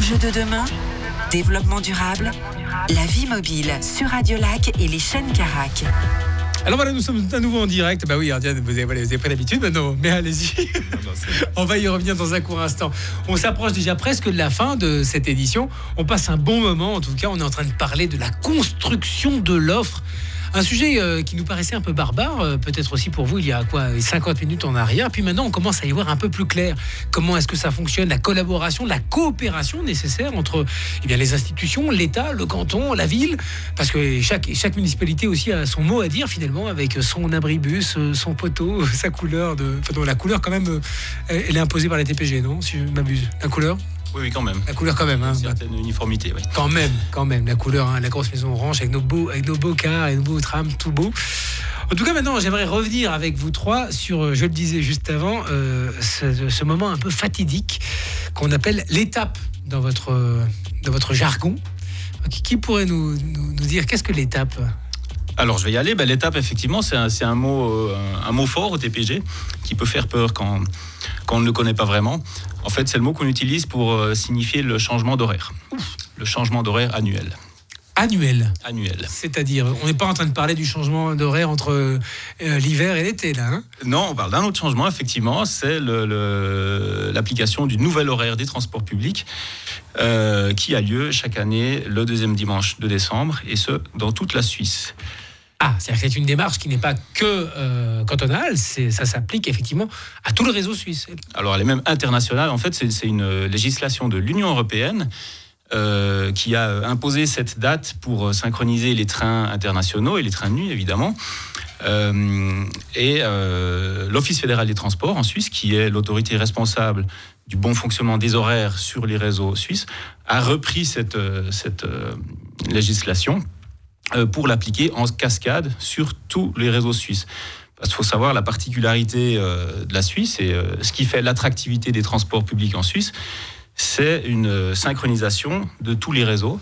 Enjeux de demain, développement durable, la vie mobile sur Radio Lac et les chaînes Carac. Alors voilà, nous sommes à nouveau en direct. Bah oui, vous avez pris l'habitude maintenant, mais allez-y. On va y revenir dans un court instant. On s'approche déjà presque de la fin de cette édition. On passe un bon moment, en tout cas. On est en train de parler de la construction de l'offre. Un sujet qui nous paraissait un peu barbare, peut-être aussi pour vous, il y a 50 minutes en arrière. Puis maintenant, on commence à y voir un peu plus clair. Comment est-ce que ça fonctionne, la collaboration, la coopération nécessaire entre les institutions, l'État, le canton, la ville. Parce que chaque municipalité aussi a son mot à dire finalement, avec son abribus, son poteau, sa couleur. La couleur quand même, elle est imposée par la TPG, non ? Si je m'abuse. La couleur ? Oui, quand même. La couleur quand même. Une certaine uniformité, oui. Quand même. La couleur, la grosse maison orange avec nos beaux cars et nos beaux trams, tout beau. En tout cas, maintenant, j'aimerais revenir avec vous trois sur, je le disais juste avant, ce moment un peu fatidique qu'on appelle l'étape dans votre jargon. Qui pourrait nous dire qu'est-ce que l'étape ? Alors, je vais y aller. L'étape, effectivement, c'est un mot fort au TPG qui peut faire peur quand on ne le connaît pas vraiment. En fait, c'est le mot qu'on utilise pour signifier le changement d'horaire. Le changement d'horaire annuel. Annuel. C'est-à-dire, on n'est pas en train de parler du changement d'horaire entre l'hiver et l'été, là, hein ? Non, on parle d'un autre changement, effectivement. C'est l'application du nouvel horaire des transports publics qui a lieu chaque année le deuxième dimanche de décembre, et ce, dans toute la Suisse. Ah, c'est-à-dire que c'est une démarche qui n'est pas que cantonale, ça s'applique effectivement à tout le réseau suisse. Alors, elle est même internationale. En fait, c'est une législation de l'Union européenne qui a imposé cette date pour synchroniser les trains internationaux et les trains de nuit, évidemment. L'Office fédéral des transports en Suisse, qui est l'autorité responsable du bon fonctionnement des horaires sur les réseaux suisses, a repris cette législation pour l'appliquer en cascade sur tous les réseaux suisses. Parce qu'il faut savoir, la particularité de la Suisse et ce qui fait l'attractivité des transports publics en Suisse, c'est une synchronisation de tous les réseaux,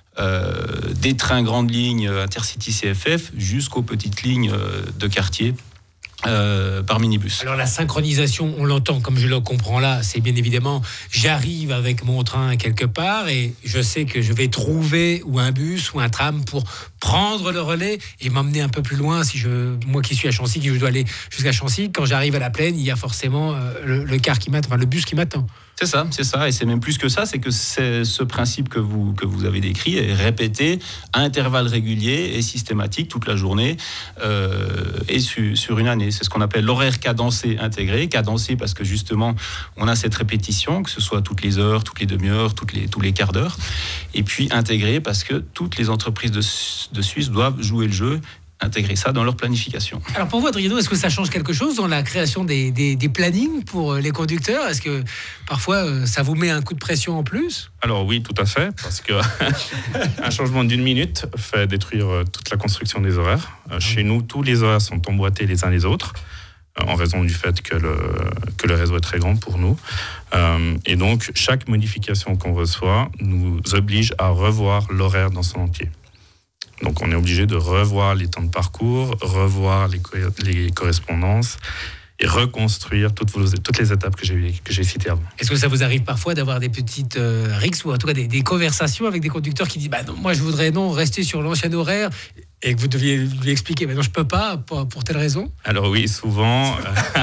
des trains grandes lignes Intercity CFF jusqu'aux petites lignes de quartier par minibus. Alors la synchronisation, on l'entend comme je le comprends là, c'est bien évidemment, j'arrive avec mon train quelque part et je sais que je vais trouver ou un bus ou un tram pour prendre le relais et m'emmener un peu plus loin. Moi qui suis à Chancy, qui je dois aller jusqu'à Chancy, quand j'arrive à la plaine, il y a forcément le car qui m'attend, le bus qui m'attend. C'est ça, et c'est même plus que ça, c'est que c'est ce principe que vous avez décrit est répété à intervalles réguliers et systématiques toute la journée et sur une année. C'est ce qu'on appelle l'horaire cadencé intégré. Cadencé parce que justement, on a cette répétition, que ce soit toutes les heures, toutes les demi-heures, tous les quarts d'heure. Et puis intégré parce que toutes les entreprises de Suisse doivent jouer le jeu, intégrer ça dans leur planification. Alors pour vous, Adriano, est-ce que ça change quelque chose dans la création des plannings pour les conducteurs ? Est-ce que parfois ça vous met un coup de pression en plus ? Alors oui, tout à fait, parce que un changement d'une minute fait détruire toute la construction des horaires. Chez nous, tous les horaires sont emboîtés les uns les autres, en raison du fait que le réseau est très grand pour nous. Et donc, chaque modification qu'on reçoit nous oblige à revoir l'horaire dans son entier. Donc on est obligé de revoir les temps de parcours, revoir les correspondances et reconstruire toutes les étapes que j'ai citées avant. Est-ce que ça vous arrive parfois d'avoir des petites rixes ou en tout cas des conversations avec des conducteurs qui disent non, moi je voudrais rester sur l'ancien horaire et que vous deviez lui expliquer non, je peux pas pour telle raison ? Alors oui, souvent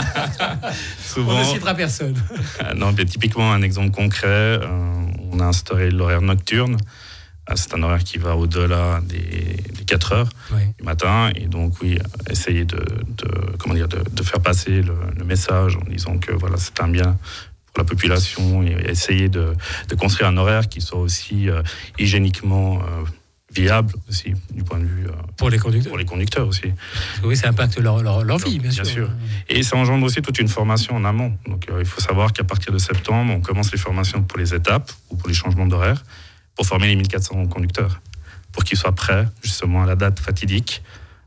on ne citera personne. Non, mais typiquement un exemple concret, on a instauré l'horaire nocturne. C'est un horaire qui va au-delà des 4 heures du matin. Et donc, oui, essayer de faire passer le message en disant que voilà, c'est un bien pour la population et essayer de construire un horaire qui soit aussi hygiéniquement viable aussi du point de vue pour les conducteurs aussi. Oui, ça impacte leur vie, bien sûr. Et ça engendre aussi toute une formation en amont. Donc, il faut savoir qu'à partir de septembre, on commence les formations pour les étapes ou pour les changements d'horaire, pour former les 1400 conducteurs, pour qu'ils soient prêts justement à la date fatidique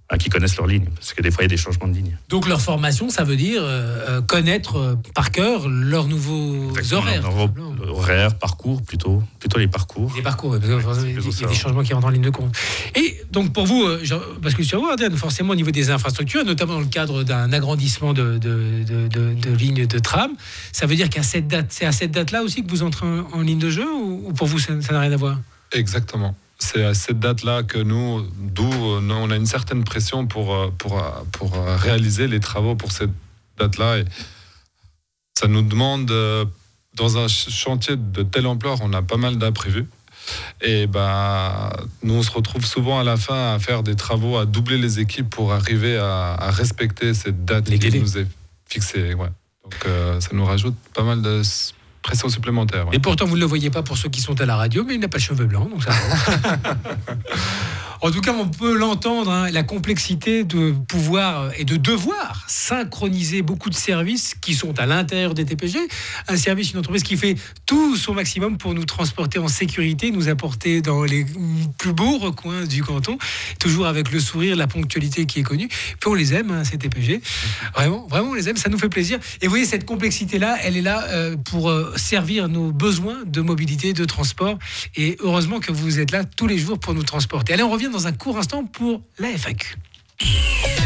qui connaissent leur ligne, parce que des fois il y a des changements de ligne. Donc leur formation, ça veut dire connaître par cœur leurs nouveaux horaires. Horaires, parcours, plutôt les parcours. Les parcours, oui, parce qu'il y a des changements qui rentrent en ligne de compte. Et donc pour vous, parce que sur vous, forcément au niveau des infrastructures, notamment dans le cadre d'un agrandissement de lignes de tram, ça veut dire qu'à cette date, c'est à cette date-là aussi que vous entrez en ligne de jeu, ou pour vous ça n'a rien à voir? Exactement. C'est à cette date-là que d'où on a une certaine pression pour réaliser les travaux pour cette date-là. Et ça nous demande, dans un chantier de telle ampleur, on a pas mal d'imprévus. Et nous, on se retrouve souvent à la fin à faire des travaux, à doubler les équipes pour arriver à respecter cette date qui nous est fixée. Ouais. Donc, ça nous rajoute pas mal de pression supplémentaire. Ouais. Et pourtant, vous ne le voyez pas pour ceux qui sont à la radio, mais il n'a pas de cheveux blancs, donc ça va. En tout cas, on peut l'entendre, la complexité de pouvoir et de devoir synchroniser beaucoup de services qui sont à l'intérieur des TPG. Un service, une entreprise qui fait tout son maximum pour nous transporter en sécurité, nous apporter dans les plus beaux recoins du canton, toujours avec le sourire, la ponctualité qui est connue. Puis on les aime, ces TPG. Vraiment, on les aime, ça nous fait plaisir. Et vous voyez, cette complexité-là, elle est là pour servir nos besoins de mobilité, de transport. Et heureusement que vous êtes là tous les jours pour nous transporter. Allez, on revient dans un court instant pour la FAQ.